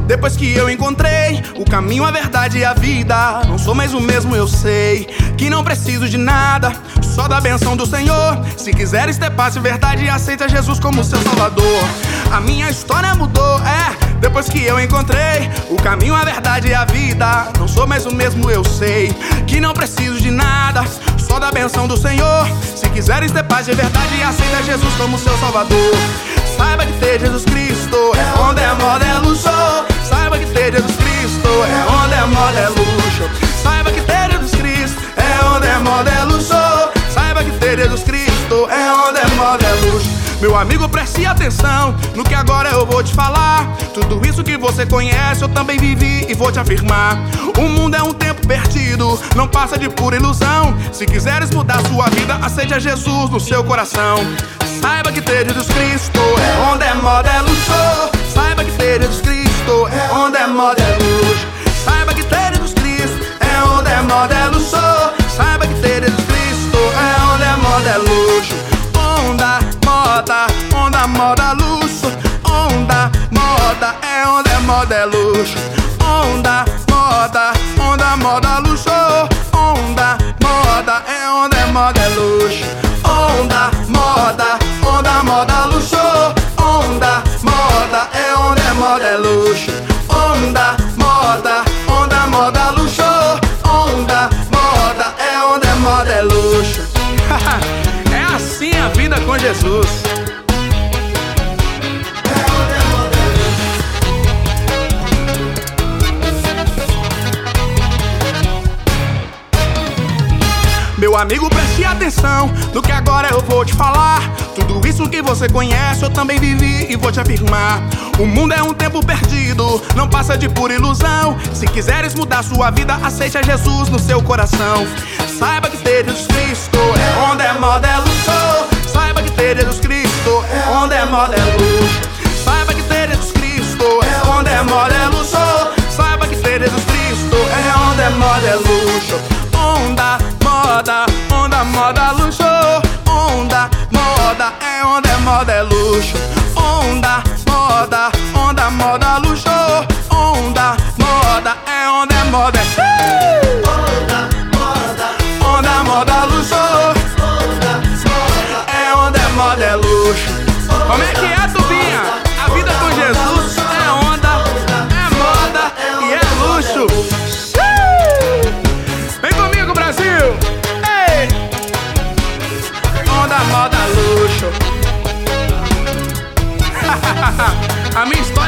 Depois que eu encontrei o caminho, a verdade e a vida, não sou mais o mesmo, eu sei que não preciso de nada, só da benção do Senhor. Se quiseres ter paz e verdade, aceita Jesus como seu salvador. A minha história mudou, depois que eu encontrei o caminho, a verdade e a vida, não sou mais o mesmo, eu sei que não preciso de nada, só da benção do Senhor. Se quiseres ter paz e verdade, aceita Jesus como seu salvador. Saiba que ter Jesus Cristo é onde é moda, é luxo. Saiba que ter Jesus Cristo é onde é moda, é luxo. Saiba que ter Jesus Cristo é onde é moda, é luxo. Saiba que ter Jesus Cristo é onde é moda, é luxo. Meu amigo, preste atenção no que agora eu vou te falar. Tudo isso que você conhece eu também vivi e vou te afirmar. O mundo é um tempo perdido, não passa de pura ilusão. Se quiseres mudar sua vida, aceite a Jesus no seu coração. Saiba que ter Jesus Cristo é onde é moda, é luxo. Saiba que ter Jesus Cristo é onde é moda, é luxo. Saiba que ter Jesus Cristo é onde é moda, é luxo. Saiba que ter Jesus Cristo é onde é moda, é luxo. Onda, moda, luxo. Onda, moda, é onde é moda, é luxo. Onda, moda, luxo. Onda, moda, é onde é moda, é luxo. Onda, moda, luxo. Onda, moda, é onde é moda, é luxo. Onda, moda, luxo. Onda, moda, é onde é moda, é luxo. É assim a vida com Jesus. Meu amigo, preste atenção no que agora eu vou te falar. Tudo isso que você conhece eu também vivi e vou te afirmar. O mundo é um tempo perdido, não passa de pura ilusão. Se quiseres mudar sua vida, aceite a Jesus no seu coração. Saiba que ter Jesus Cristo é onde é moda, é luxo. Saiba que ter Jesus Cristo é onde é moda, é luxo. Saiba que ter Jesus Cristo é onde é moda, é luxo. Saiba que ter Jesus Cristo é onde é moda, é luxo. Onda, moda, luxo. Onda, moda, é onde é moda, é luxo. Onda, moda, luxo. Onda, moda, é onde é moda, é onda, moda, luxo. É onde é moda, é luxo. Como é que é, Tubinha? A vida com Jesus é onda, é moda e é luxo. Vem comigo, Brasil! Ei! Onda, moda, luxo. A minha história